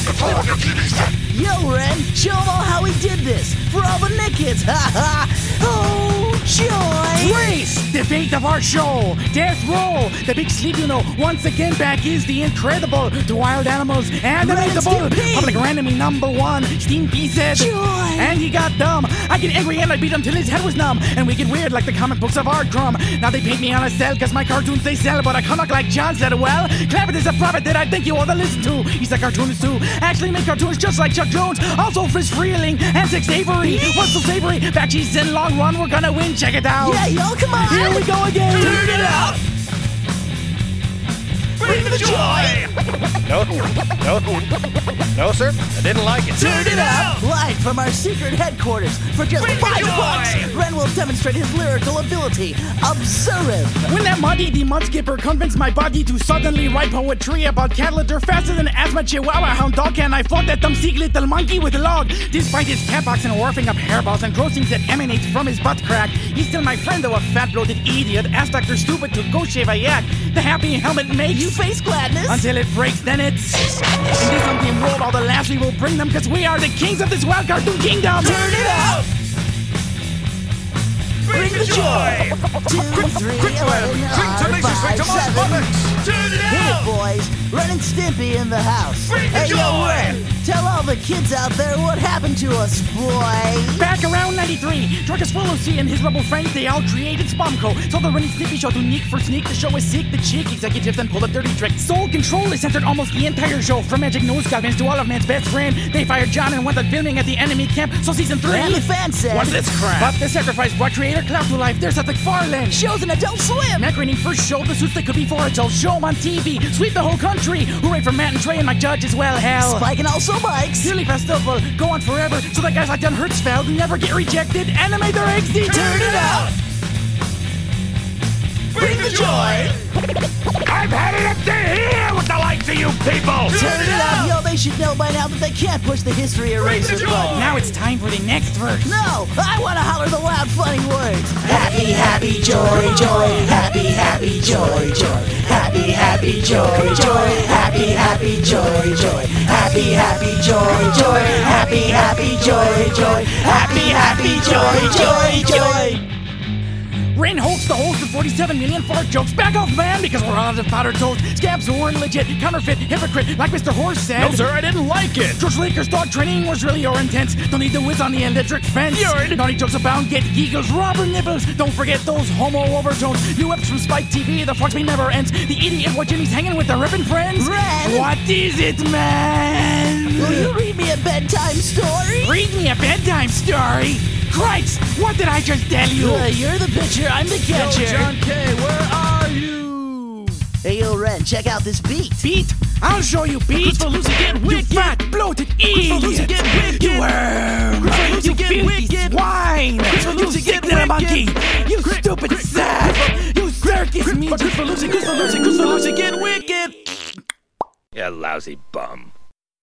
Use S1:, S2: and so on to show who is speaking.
S1: Yo, Ren, show them all how we did this. For all the Nick kids, ha ha. Oh, joy.
S2: Race, the fate of our show. Death Roll, the big sleep, Once again, back is the incredible, the wild animals, and the Stimpy. Public enemy #1, Stimpy said.
S1: Joy.
S2: And he got dumb. I get angry and I beat him till his head was numb. And we get weird like the comic books of our drum. Now they paint me on a cell cause my cartoons they sell. But I come up like John said, well, Clampett is a prophet that I think you ought to listen to. He's a cartoonist too. Actually make cartoons just like Chuck Jones. Also Friz Freeling and Six Avery. What's so savory? Back cheese in long run, we're gonna win. Check it out.
S1: Yeah, y'all, come on.
S2: Here we go again.
S3: Turn it up. Bring the joy.
S4: No, sir. I didn't like it.
S3: Turn it up.
S1: Live from our secret headquarters, for just
S3: Bring the
S1: $5,
S3: joy.
S1: Ren will demonstrate his lyrical ability. Observe.
S2: When that Muddy the Mud Skipper convinced my body to suddenly write poetry about cat litter faster than asthma chihuahua hound dog can, I fought that dumb sick little monkey with a log. Despite his cat box and warping up hairballs and grossings that emanate from his butt crack, he's still my friend, though a fat bloated idiot. Ask Dr. Stupid to go shave a yak. The happy helmet makes
S1: You face gladness.
S2: until it breaks, then it's in this umpteen world, all the laughs we will bring them, cause we are the kings of this wild cartoon kingdom.
S3: Turn it up. Bring the joy.
S1: 2, 3, 11,
S4: Quick to Laser, straight to Mars
S1: 7.
S4: Puppets.
S3: Turn it
S1: Hit it,
S3: up.
S1: boys. Ren and Stimpy in the house.
S3: Bring the
S1: Hey, yo,
S3: joy.
S1: Ren, tell all the kids out there what happened to us, boy.
S2: Back around 93, Drunkus Lucy and his rebel friends, they all created Spumco. So the Ren and Stimpy show to Nick for Sneak. The show is sick, the chick executives then pulled a dirty trick. Soul Control is centered almost the entire show. From Magic Nose Goblins to all of man's best friend. They fired John and wanted filming at the enemy camp. So season 3.
S1: And the fan said,
S2: What's this crap? But the sacrifice brought creator Cloud to life. There's Seth MacFarlane.
S1: shows an Adult Swim.
S2: Matt Groening first showed the suits that could be for adults. Show 'em on TV. Sweep the whole country. Hooray for Matt and Trey and Mike Judge as well, hell.
S1: Spike and also Mike's.
S2: Yearly festival, go on forever, so that guys like Dan Hertzfeld never get rejected. Animate their XD.
S3: Turn it up. Bring the joy.
S4: I've had it up to here with the likes of you people.
S1: Turn it up. Yo, they should know by now that they can't push the history eraser
S3: joy.
S1: button.
S2: Now it's time for the next verse.
S1: No, I want to holler the loud, funny words.
S5: Happy, happy, joy, joy. Happy, happy, joy, joy. Happy, happy, joy, joy. Happy, happy, joy, joy. Happy, happy, joy, joy. Happy, happy, joy, joy. Happy, happy, joy, joy, joy.
S2: Ren hosts the host of 47 million fart jokes. Back off, man, because we're out of powdered toast. Scabs who weren't legit, counterfeit, hypocrite, like Mr. Horse said.
S4: No, sir, I didn't like it.
S2: George Laker's dog training was really your intense. Don't need the whiz on the electric fence. Naughty jokes abound, get giggles, robber nibbles. Don't forget those homo overtones. New eps from Spike TV, the Fox me never ends. The idiot what Jimmy's hanging with the ribbon friends.
S1: Ren!
S2: What is it, man?
S1: Will you read me a bedtime story?
S2: Read me a bedtime story. Christ, what did I just tell you?
S1: You're the pitcher, I'm the catcher.
S4: John K., where are you?
S1: Hey, yo, Ren, check out this beat.
S2: Beat? I'll show you, Beat. You fat, bloated idiot. You worm. You filthy swine. You sick little monkey. You stupid sap. You circus meat.
S3: Goose for Lucy, get wicked.
S4: You lousy bum.